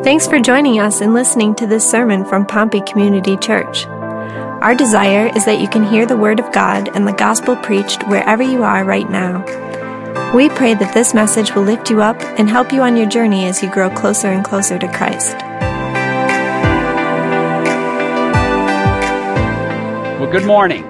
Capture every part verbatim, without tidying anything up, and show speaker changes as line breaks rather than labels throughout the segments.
Thanks for joining us and listening to this sermon from Pompey Community Church. Our desire is that you can hear the Word of God and the gospel preached wherever you are right now. We pray that this message will lift you up and help you on your journey as you grow closer and closer to Christ.
Well, good morning.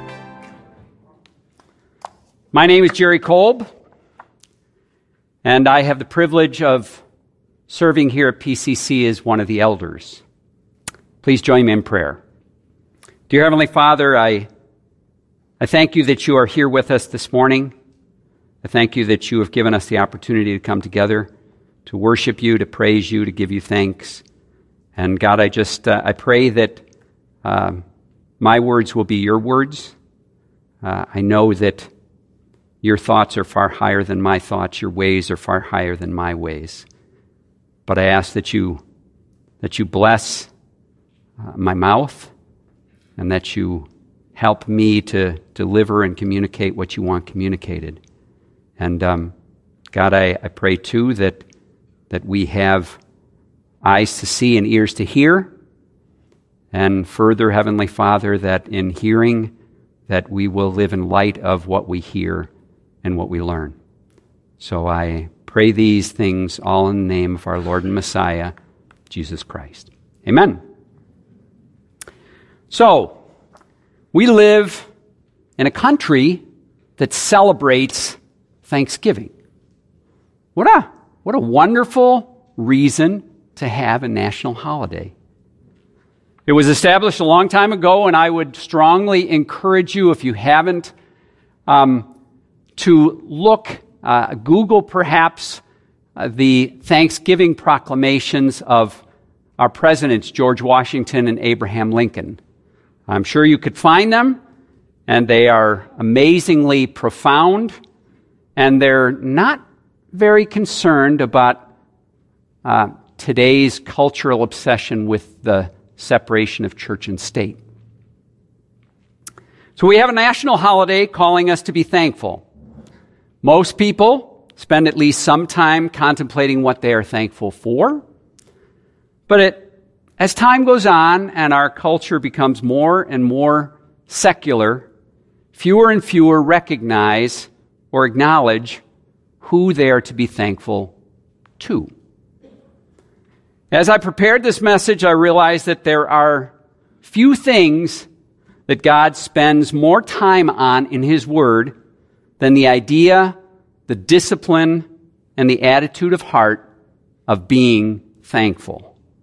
My name is Jerry Kolb, and I have the privilege of serving here at P C C as one of the elders. Please join me in prayer. Dear Heavenly Father, I, I thank you that you are here with us this morning. I thank you that you have given us the opportunity to come together, to worship you, to praise you, to give you thanks. And God, I just, uh, I pray that uh, my words will be your words. Uh, I know that your thoughts are far higher than my thoughts. Your ways are far higher than my ways. But I ask that you that you bless uh, my mouth and that you help me to deliver and communicate what you want communicated. And um, God, I, I pray too that that we have eyes to see and ears to hear. And further, Heavenly Father, that in hearing, that we will live in light of what we hear and what we learn. So I pray these things all in the name of our Lord and Messiah, Jesus Christ. Amen. So, we live in a country that celebrates Thanksgiving. What a, what a wonderful reason to have a national holiday. It was established a long time ago, and I would strongly encourage you, if you haven't, um, to look Uh, Google perhaps uh, the Thanksgiving proclamations of our presidents, George Washington and Abraham Lincoln. I'm sure you could find them, and they are amazingly profound, and they're not very concerned about uh, today's cultural obsession with the separation of church and state. So we have a national holiday calling us to be thankful. Most people spend at least some time contemplating what they are thankful for. But it, as time goes on and our culture becomes more and more secular, fewer and fewer recognize or acknowledge who they are to be thankful to. As I prepared this message, I realized that there are few things that God spends more time on in His Word than the idea, the discipline, and the attitude of heart of being thankful.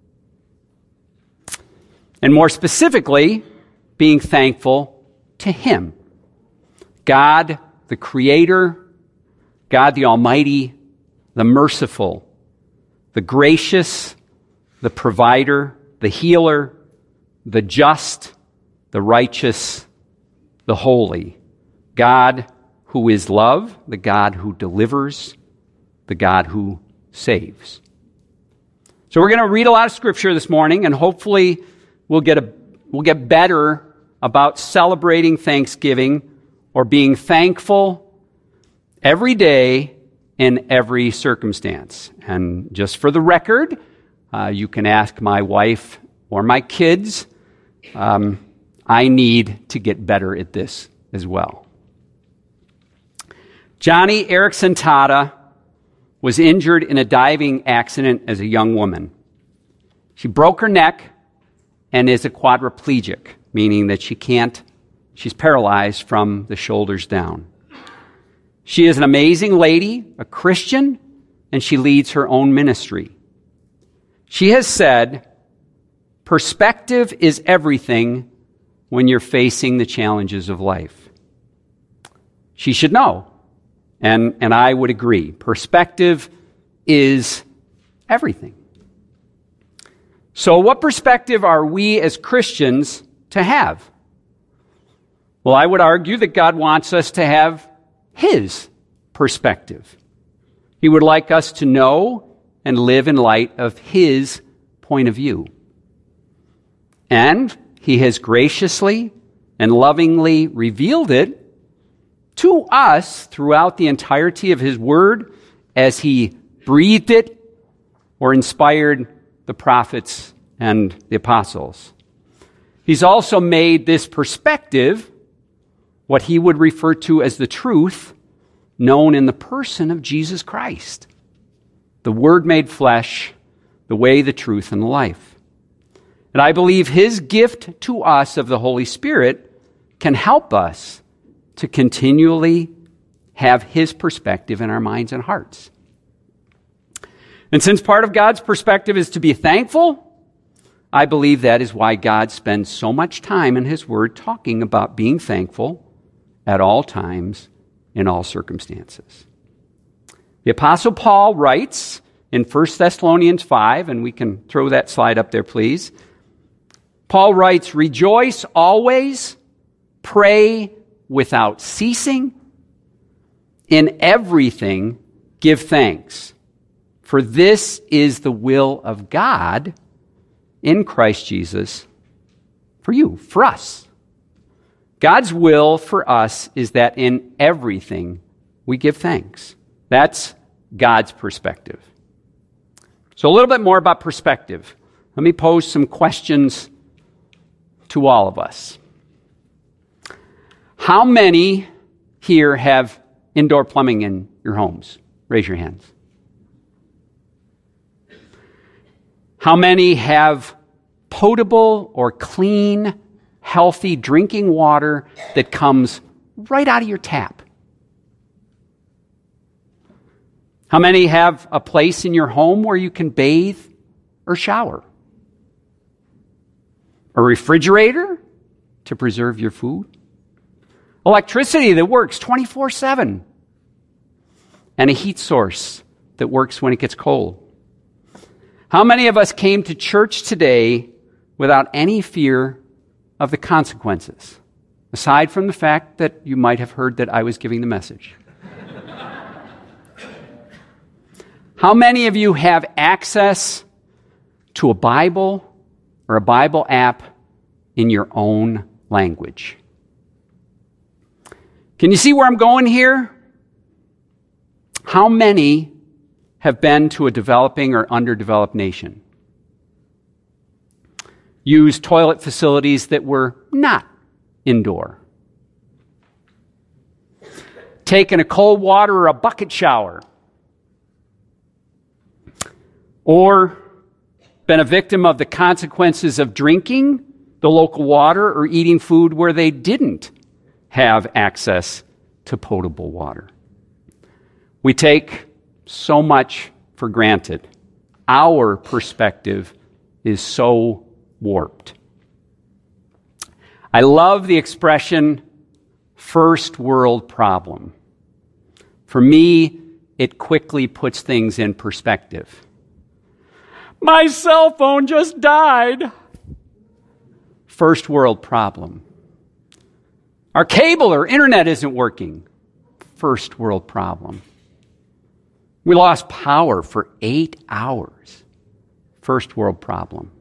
And more specifically, being thankful to Him. God, the Creator, God the Almighty, the Merciful, the Gracious, the Provider, the Healer, the Just, the Righteous, the Holy. God who is love, the God who delivers, the God who saves. So we're going to read a lot of scripture this morning, and hopefully we'll get a we'll get better about celebrating Thanksgiving or being thankful every day in every circumstance. And just for the record, uh, you can ask my wife or my kids. Um, I need to get better at this as well. Johnny Erickson Tada was injured in a diving accident as a young woman. She broke her neck and is a quadriplegic, meaning that she can't, she's paralyzed from the shoulders down. She is an amazing lady, a Christian, and she leads her own ministry. She has said, perspective is everything when you're facing the challenges of life. She should know. And, and I would agree. Perspective is everything. So what perspective are we as Christians to have? Well, I would argue that God wants us to have His perspective. He would like us to know and live in light of His point of view. And He has graciously and lovingly revealed it to us throughout the entirety of His Word as He breathed it or inspired the prophets, and the apostles. He's also made this perspective, what he would refer to as the truth, known in the person of Jesus Christ, the Word made flesh, the way, the truth, and the life. And I believe his gift to us of the Holy Spirit can help us to continually have his perspective in our minds and hearts. And since part of God's perspective is to be thankful, I believe that is why God spends so much time in his word talking about being thankful at all times, in all circumstances. The Apostle Paul writes in First Thessalonians five, and we can throw that slide up there, please. Paul writes, "Rejoice always, pray without ceasing, in everything give thanks, for this is the will of God in Christ Jesus for you," for us. God's will for us is that in everything we give thanks. That's God's perspective. So a little bit more about perspective. Let me pose some questions to all of us. How many here have indoor plumbing in your homes? Raise your hands. How many have potable or clean, healthy drinking water that comes right out of your tap? How many have a place in your home where you can bathe or shower? A refrigerator to preserve your food? Electricity that works twenty-four seven? And a heat source that works when it gets cold? How many of us came to church today without any fear of the consequences, aside from the fact that you might have heard that I was giving the message? How many of you have access to a Bible or a Bible app in your own language? Can you see where I'm going here? How many have been to a developing or underdeveloped nation? Used toilet facilities that were not indoor? Taken a cold water or a bucket shower? Or been a victim of the consequences of drinking the local water or eating food where they didn't have access to potable water? We take so much for granted. Our perspective is so warped. I love the expression first world problem. For me, it quickly puts things in perspective. My cell phone just died. First world problem. Our cable or internet isn't working. First world problem. We lost power for eight hours. First world problem.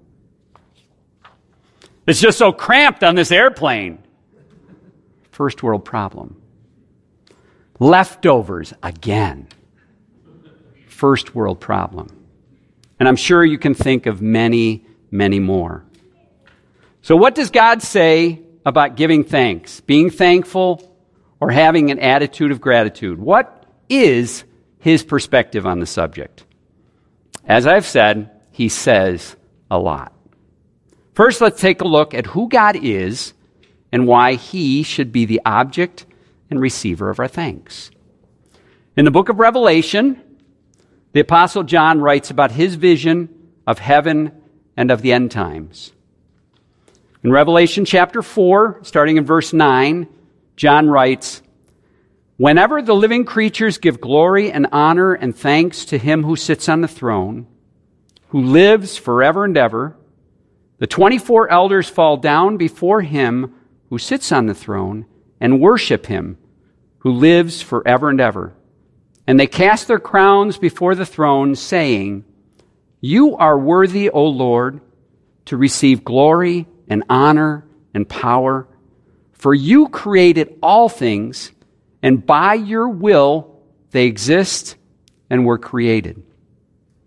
It's just so cramped on this airplane. First world problem. Leftovers again. First world problem. And I'm sure you can think of many, many more. So what does God say about giving thanks, being thankful, or having an attitude of gratitude? What is his perspective on the subject? As I've said, he says a lot. First, let's take a look at who God is and why he should be the object and receiver of our thanks. In the book of Revelation, the Apostle John writes about his vision of heaven and of the end times. In Revelation chapter four, starting in verse nine, John writes, "Whenever the living creatures give glory and honor and thanks to him who sits on the throne, who lives forever and ever, the twenty-four elders fall down before him who sits on the throne and worship him who lives forever and ever. And they cast their crowns before the throne, saying, 'You are worthy, O Lord, to receive glory and honor and power, for you created all things, and by your will they exist and were created.'"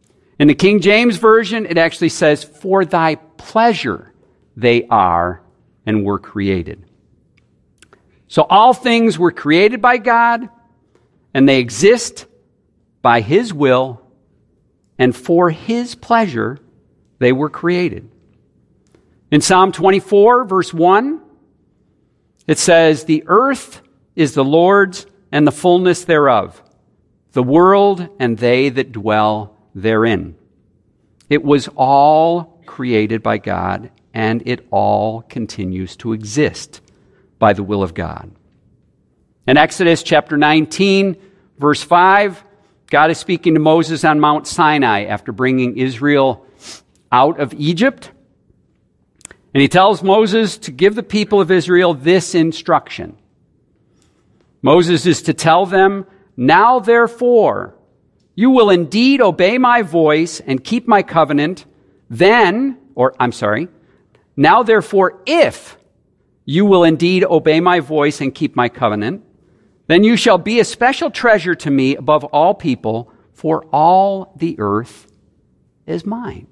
In the King James Version, it actually says, for thy pleasure they are and were created. So all things were created by God, and they exist by his will, and for his pleasure they were created. In Psalm twenty-four, verse one, it says, the earth is the Lord's and the fullness thereof, the world and they that dwell therein. It was all created by God, and it all continues to exist by the will of God. In Exodus chapter nineteen, verse five, God is speaking to Moses on Mount Sinai after bringing Israel out of Egypt. And he tells Moses to give the people of Israel this instruction. Moses is to tell them, now therefore, you will indeed obey my voice and keep my covenant. Then, or I'm sorry, now therefore, if you will indeed obey my voice and keep my covenant, then you shall be a special treasure to me above all people, for all the earth is mine.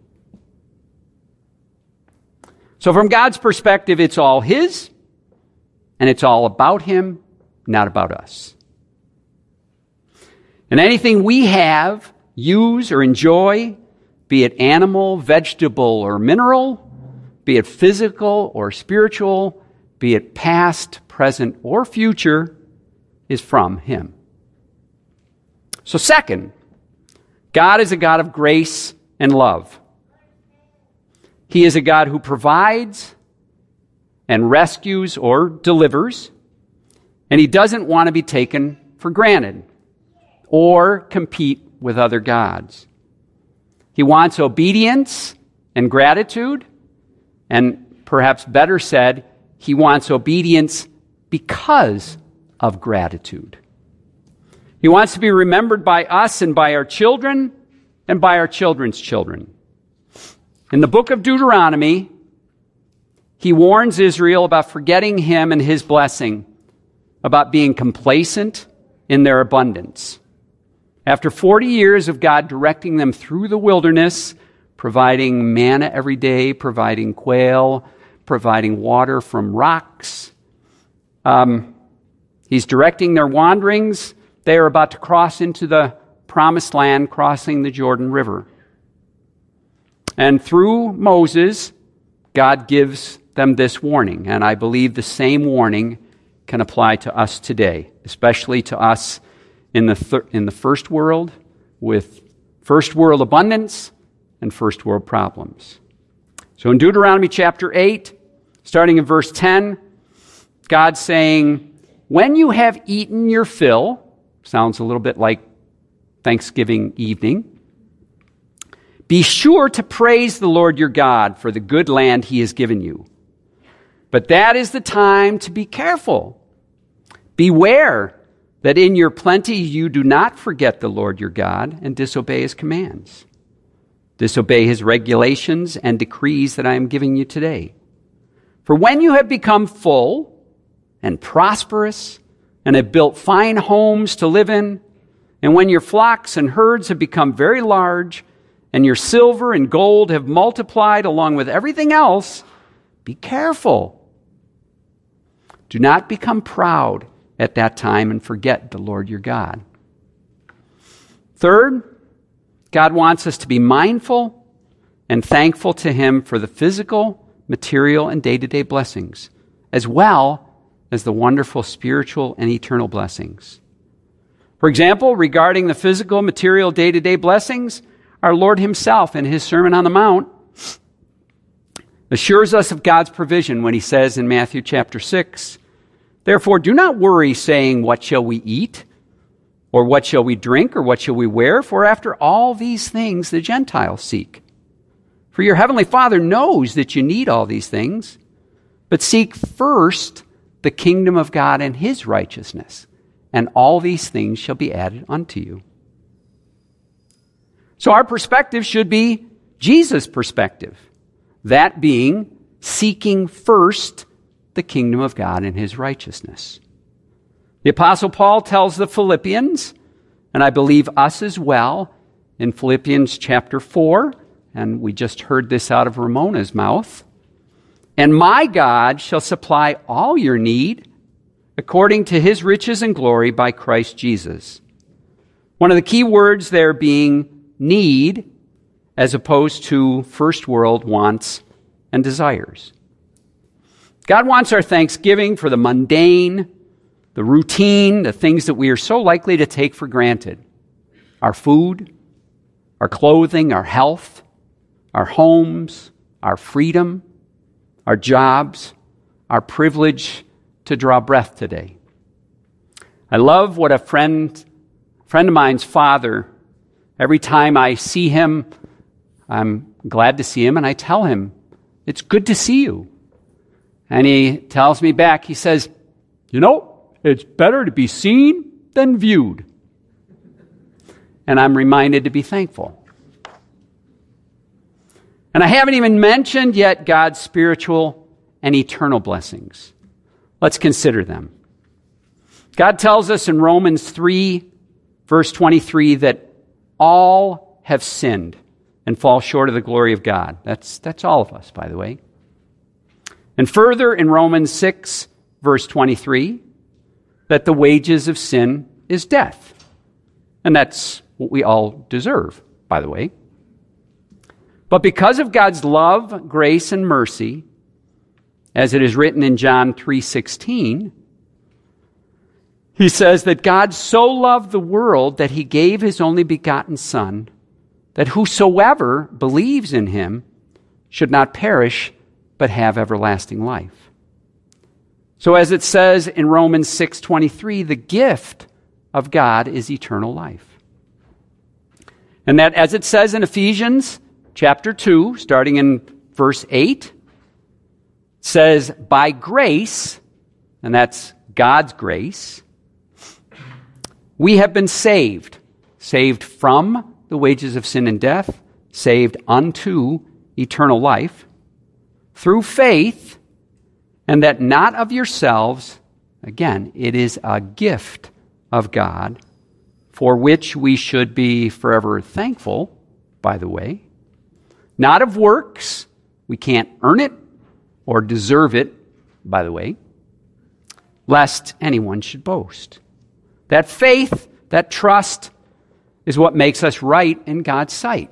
So from God's perspective, it's all his, and it's all about him, not about us. And anything we have, use, or enjoy, be it animal, vegetable, or mineral, be it physical or spiritual, be it past, present, or future, is from him. So second, God is a God of grace and love. He is a God who provides and rescues or delivers, and he doesn't want to be taken for granted or compete with other gods. He wants obedience and gratitude, and perhaps better said, he wants obedience because of gratitude. He wants to be remembered by us and by our children and by our children's children. In the book of Deuteronomy, he warns Israel about forgetting him and his blessing, about being complacent in their abundance. After forty years of God directing them through the wilderness, providing manna every day, providing quail, providing water from rocks, um, he's directing their wanderings. They are about to cross into the promised land, crossing the Jordan River. And through Moses, God gives them this warning. And I believe the same warning can apply to us today, especially to us in the thir- in the first world with first world abundance and first world problems. So in Deuteronomy chapter eight, starting in verse ten, God's saying, when you have eaten your fill, sounds a little bit like Thanksgiving evening, be sure to praise the Lord your God for the good land he has given you. But that is the time to be careful. Beware that in your plenty you do not forget the Lord your God and disobey his commands. Disobey his regulations and decrees that I am giving you today. For when you have become full and prosperous and have built fine homes to live in, and when your flocks and herds have become very large, and your silver and gold have multiplied along with everything else, be careful. Do not become proud at that time and forget the Lord your God. Third, God wants us to be mindful and thankful to him for the physical, material, and day-to-day blessings, as well as the wonderful spiritual and eternal blessings. For example, regarding the physical, material, day-to-day blessings, our Lord himself in his Sermon on the Mount assures us of God's provision when he says in Matthew chapter six, therefore do not worry saying, what shall we eat? Or what shall we drink? Or what shall we wear? For after all these things the Gentiles seek. For your heavenly Father knows that you need all these things. But seek first the kingdom of God and his righteousness, and all these things shall be added unto you. So our perspective should be Jesus' perspective, that being seeking first the kingdom of God and his righteousness. The Apostle Paul tells the Philippians, and I believe us as well, in Philippians chapter four, and we just heard this out of Ramona's mouth. And my God shall supply all your need according to his riches and glory by Christ Jesus. One of the key words there being need, as opposed to first world wants and desires. God wants our thanksgiving for the mundane, the routine, the things that we are so likely to take for granted. Our food, our clothing, our health, our homes, our freedom, our jobs, our privilege to draw breath today. I love what a friend, friend of mine's father, every time I see him, I'm glad to see him, and I tell him, it's good to see you. And he tells me back, he says, you know, it's better to be seen than viewed. And I'm reminded to be thankful. And I haven't even mentioned yet God's spiritual and eternal blessings. Let's consider them. God tells us in Romans three, verse twenty-three, that all have sinned and fall short of the glory of God. That's, that's all of us, by the way. And further in Romans six, verse twenty-three, that the wages of sin is death. And that's what we all deserve, by the way. But because of God's love, grace, and mercy, as it is written in John three sixteen, he says that God so loved the world that he gave his only begotten Son, that whosoever believes in him should not perish, but have everlasting life. So as it says in Romans six twenty-three, the gift of God is eternal life. And that, as it says in Ephesians chapter two, starting in verse eight, says, by grace, and that's God's grace, we have been saved, saved from the wages of sin and death, saved unto eternal life, through faith, and that not of yourselves, again, it is a gift of God, for which we should be forever thankful, by the way. Not of works, we can't earn it or deserve it, by the way, lest anyone should boast. That faith, that trust, is what makes us right in God's sight.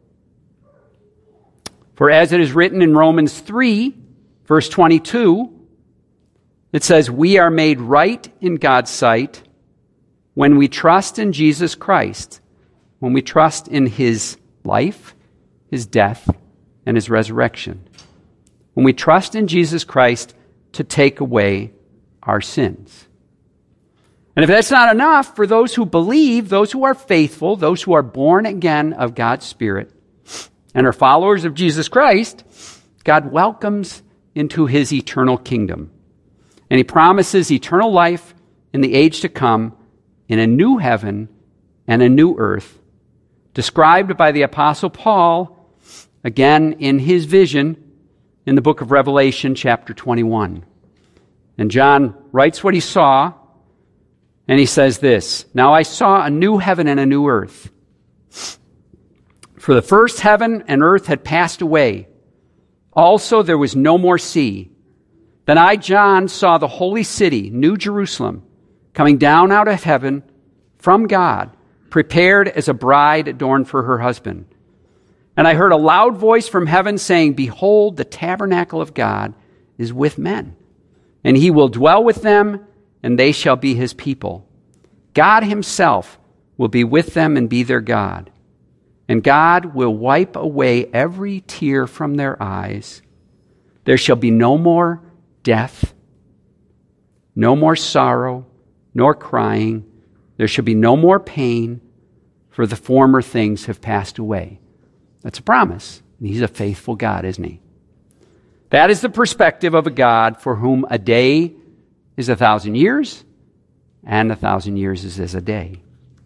For as it is written in Romans three, verse twenty-two, it says, we are made right in God's sight when we trust in Jesus Christ, when we trust in his life, his death, and his resurrection. When we trust in Jesus Christ to take away our sins. And if that's not enough, for those who believe, those who are faithful, those who are born again of God's Spirit, and are followers of Jesus Christ, God welcomes into his eternal kingdom. And he promises eternal life in the age to come in a new heaven and a new earth, described by the Apostle Paul, again in his vision, in the book of Revelation, chapter twenty-one. And John writes what he saw, and he says this, now I saw a new heaven and a new earth. For the first heaven and earth had passed away. Also there was no more sea. Then I, John, saw the holy city, New Jerusalem, coming down out of heaven from God, prepared as a bride adorned for her husband. And I heard a loud voice from heaven saying, behold, the tabernacle of God is with men, and he will dwell with them, and they shall be his people. God himself will be with them and be their God. And God will wipe away every tear from their eyes. There shall be no more death, no more sorrow, nor crying. There shall be no more pain, for the former things have passed away. That's a promise. And he's a faithful God, isn't he? That is the perspective of a God for whom a day is a thousand years, and a thousand years is as a day.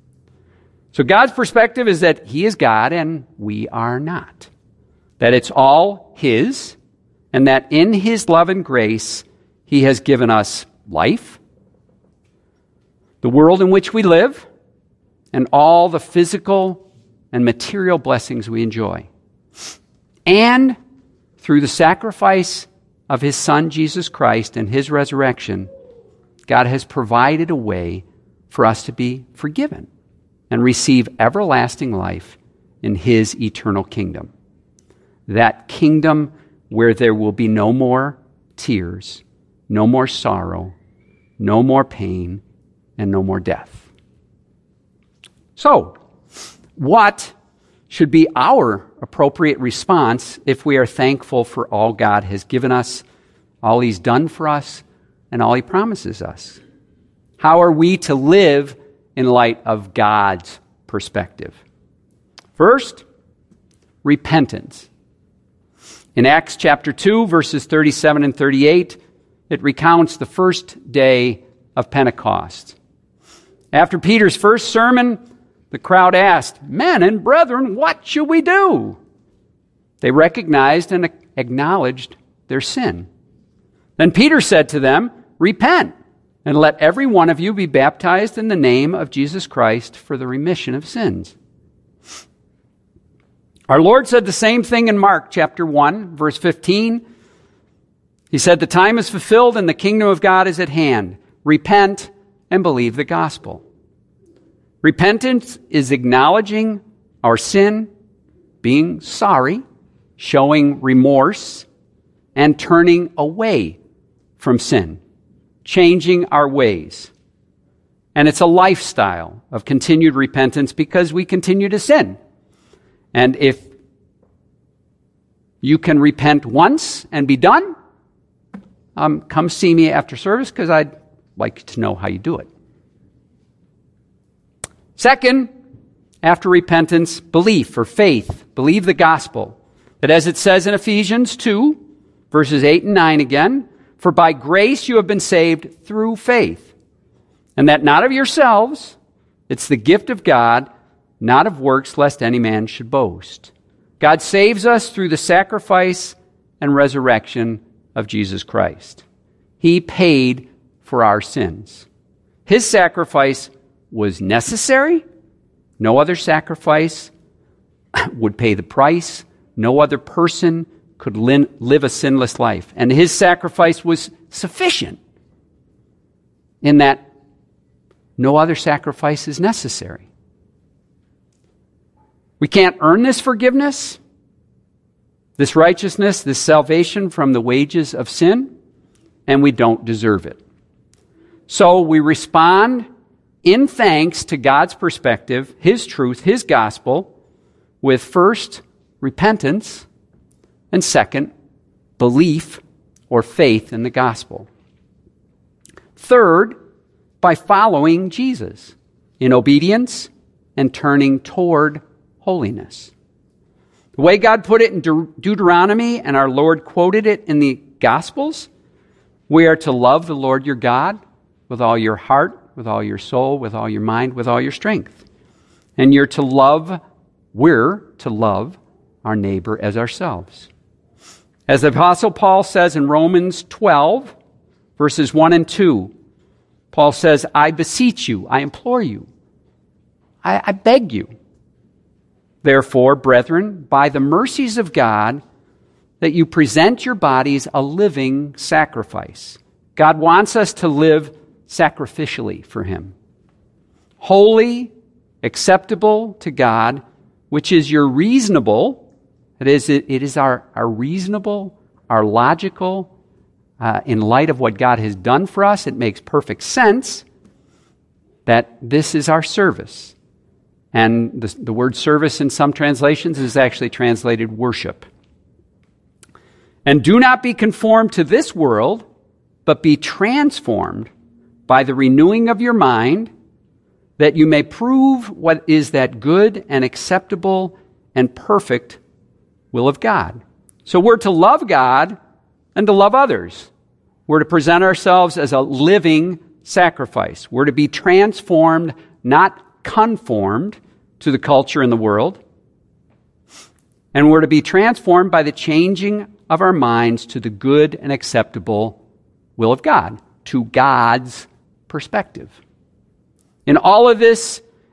So God's perspective is that he is God and we are not. That it's all his, and that in his love and grace, he has given us life, the world in which we live, and all the physical, and material blessings we enjoy. And through the sacrifice of his Son, Jesus Christ, and his resurrection, God has provided a way for us to be forgiven and receive everlasting life in his eternal kingdom. That kingdom where there will be no more tears, no more sorrow, no more pain, and no more death. So, what should be our appropriate response if we are thankful for all God has given us, all he's done for us, and all he promises us? How are we to live in light of God's perspective? First, repentance. In Acts chapter two, verses thirty-seven and thirty-eight, it recounts the first day of Pentecost. After Peter's first sermon, the crowd asked, "Men and brethren, what should we do?" They recognized and acknowledged their sin. Then Peter said to them, "Repent, and let every one of you be baptized in the name of Jesus Christ for the remission of sins." Our Lord said the same thing in Mark chapter one, verse fifteen. He said, "The time is fulfilled and the kingdom of God is at hand. Repent and believe the gospel." Repentance is acknowledging our sin, being sorry, showing remorse, and turning away from sin, changing our ways. And it's a lifestyle of continued repentance because we continue to sin. And if you can repent once and be done, um, come see me after service because I'd like to know how you do it. Second, after repentance, belief or faith. Believe the gospel. That as it says in Ephesians two, verses eight and nine again, "For by grace you have been saved through faith, and that not of yourselves, it's the gift of God, not of works, lest any man should boast." God saves us through the sacrifice and resurrection of Jesus Christ. He paid for our sins. His sacrifice was necessary. No other sacrifice would pay the price. No other person could live a sinless life. And his sacrifice was sufficient in that no other sacrifice is necessary. We can't earn this forgiveness, this righteousness, this salvation from the wages of sin, and we don't deserve it. So we respond in thanks to God's perspective, his truth, his gospel, with first, repentance, and second, belief or faith in the gospel. Third, by following Jesus in obedience and turning toward holiness. The way God put it in De- Deuteronomy, and our Lord quoted it in the Gospels, we are to love the Lord your God with all your heart, with all your soul, with all your mind, with all your strength. And you're to love, we're to love our neighbor as ourselves. As the Apostle Paul says in Romans twelve, verses one and two, Paul says, "I beseech you, I implore you, I, I beg you, therefore, brethren, by the mercies of God, that you present your bodies a living sacrifice." God wants us to live sacrificially for him. Holy, acceptable to God, which is your reasonable, that is, it, it is our, our reasonable, our logical, uh, in light of what God has done for us, it makes perfect sense that this is our service. And the, the word service in some translations is actually translated worship. "And do not be conformed to this world, but be transformed by the renewing of your mind, that you may prove what is that good and acceptable and perfect will of God." So we're to love God and to love others. We're to present ourselves as a living sacrifice. We're to be transformed, not conformed to the culture in the world. And we're to be transformed by the changing of our minds to the good and acceptable will of God, to God's perspective. In all of this,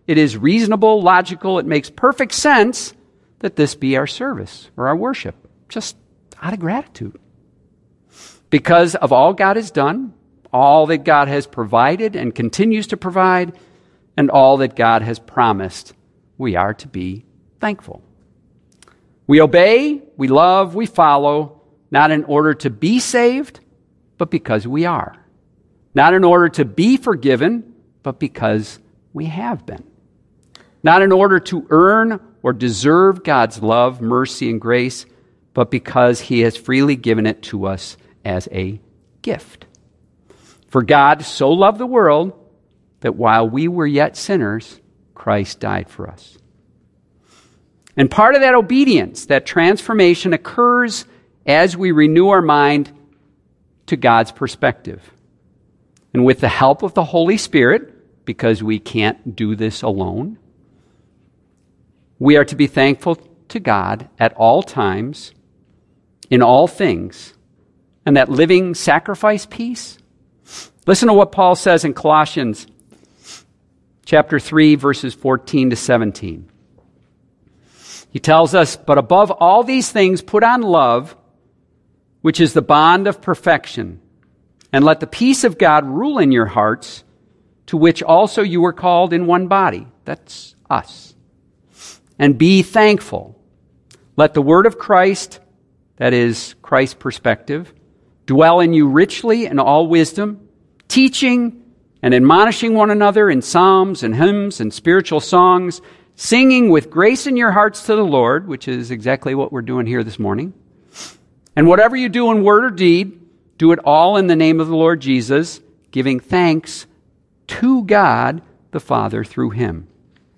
it is reasonable, logical, it makes perfect sense that this be our service or our worship, just out of gratitude. Because of all God has done, all that God has provided and continues to provide, and all that God has promised, we are to be thankful. We obey, we love, we follow, not in order to be saved, but because we are. Not in order to be forgiven, but because we have been. Not in order to earn or deserve God's love, mercy, and grace, but because He has freely given it to us as a gift. For God so loved the world that while we were yet sinners, Christ died for us. And part of that obedience, that transformation, occurs as we renew our mind to God's perspective. And with the help of the Holy Spirit, because we can't do this alone, we are to be thankful to God at all times, in all things, and that living sacrifice piece. Listen to what Paul says in Colossians chapter three, verses fourteen to seventeen. He tells us, "But above all these things, put on love, which is the bond of perfection, and let the peace of God rule in your hearts, to which also you were called in one body." That's us. "And be thankful. Let the word of Christ," that is Christ's perspective, "dwell in you richly in all wisdom, teaching and admonishing one another in psalms and hymns and spiritual songs, singing with grace in your hearts to the Lord," which is exactly what we're doing here this morning. "And whatever you do in word or deed, do it all in the name of the Lord Jesus, giving thanks to God the Father through Him."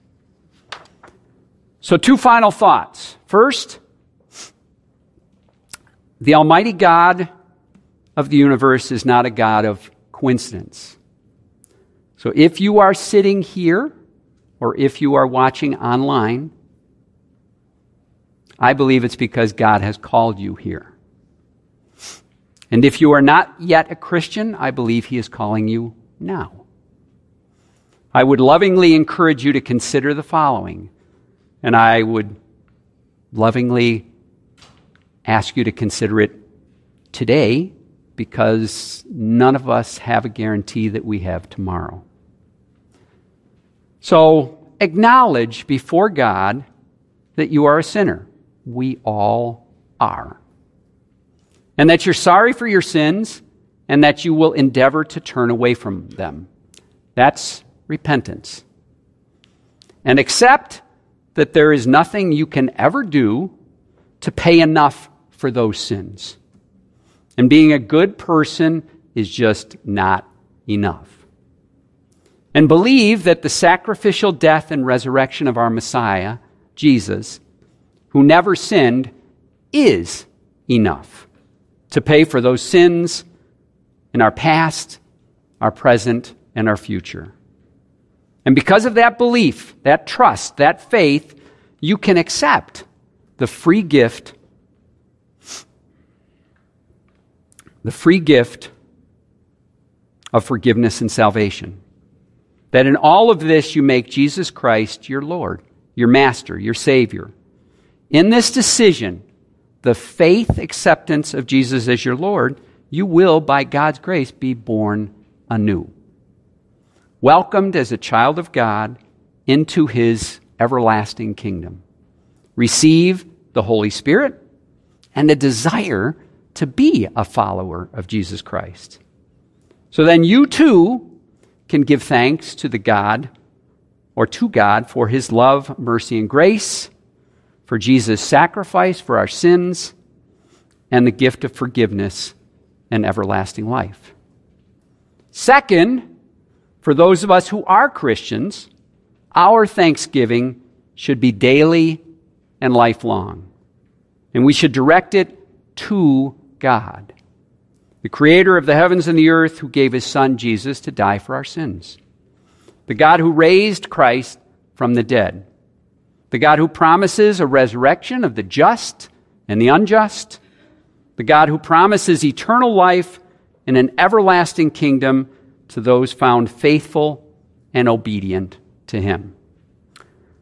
So two final thoughts. First, the Almighty God of the universe is not a God of coincidence. So if you are sitting here, or if you are watching online, I believe it's because God has called you here. And if you are not yet a Christian, I believe He is calling you now. I would lovingly encourage you to consider the following, and I would lovingly ask you to consider it today, because none of us have a guarantee that we have tomorrow. So acknowledge before God that you are a sinner. We all are. And that you're sorry for your sins, and that you will endeavor to turn away from them. That's repentance. And accept that there is nothing you can ever do to pay enough for those sins. And being a good person is just not enough. And believe that the sacrificial death and resurrection of our Messiah, Jesus, who never sinned, is enough to pay for those sins in our past, our present, and our future. And because of that belief, that trust, that faith, you can accept the free gift, the free gift of forgiveness and salvation. That in all of this you make Jesus Christ your Lord, your Master, your Savior. In this decision, the faith acceptance of Jesus as your Lord, you will, by God's grace, be born anew. Welcomed as a child of God into His everlasting kingdom. Receive the Holy Spirit and a desire to be a follower of Jesus Christ. So then you too can give thanks to the God, or to God, for His love, mercy, and grace, for Jesus' sacrifice for our sins, and the gift of forgiveness and everlasting life. Second, for those of us who are Christians, our thanksgiving should be daily and lifelong. And we should direct it to God, the Creator of the heavens and the earth, who gave His Son Jesus to die for our sins. The God who raised Christ from the dead. The God who promises a resurrection of the just and the unjust. The God who promises eternal life and an everlasting kingdom to those found faithful and obedient to Him.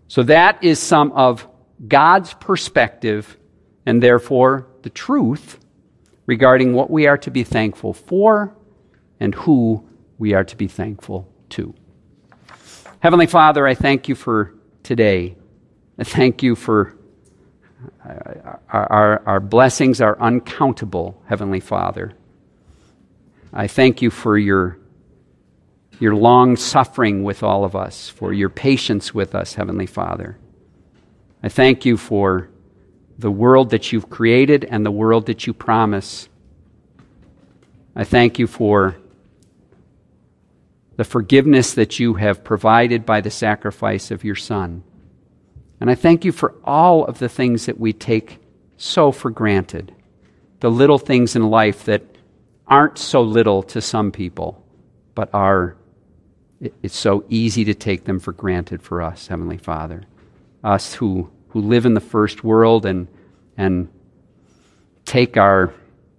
So that is some of God's perspective and therefore the truth regarding what we are to be thankful for and who we are to be thankful to. Heavenly Father, I thank you for today. I thank you for our, our, our blessings are uncountable, Heavenly Father. I thank you for your, your long suffering with all of us, for your patience with us, Heavenly Father. I thank you for the world that you've created and the world that you promise. I thank you for the forgiveness that you have provided by the sacrifice of your Son. And I thank you for all of the things that we take so for granted, the little things in life that aren't so little to some people, but are, it's so easy to take them for granted for us, Heavenly Father. Us who, who live in the first world and, and take our,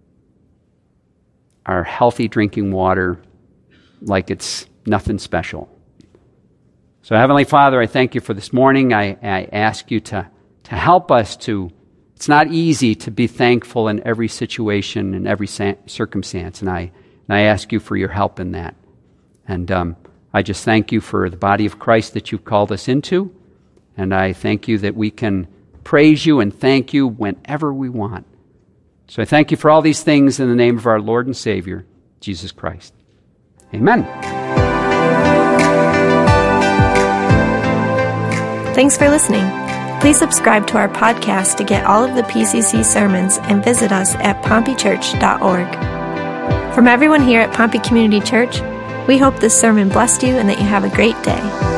our healthy drinking water like it's nothing special. So Heavenly Father, I thank you for this morning. I, I ask you to, to help us to, it's not easy to be thankful in every situation, in every circumstance, and I, and I ask you for your help in that. And um, I just thank you for the body of Christ that you've called us into, and I thank you that we can praise you and thank you whenever we want. So I thank you for all these things in the name of our Lord and Savior, Jesus Christ. Amen.
Thanks for listening. Please subscribe to our podcast to get all of the P C C sermons and visit us at pompey church dot org. From everyone here at Pompey Community Church, we hope this sermon blessed you and that you have a great day.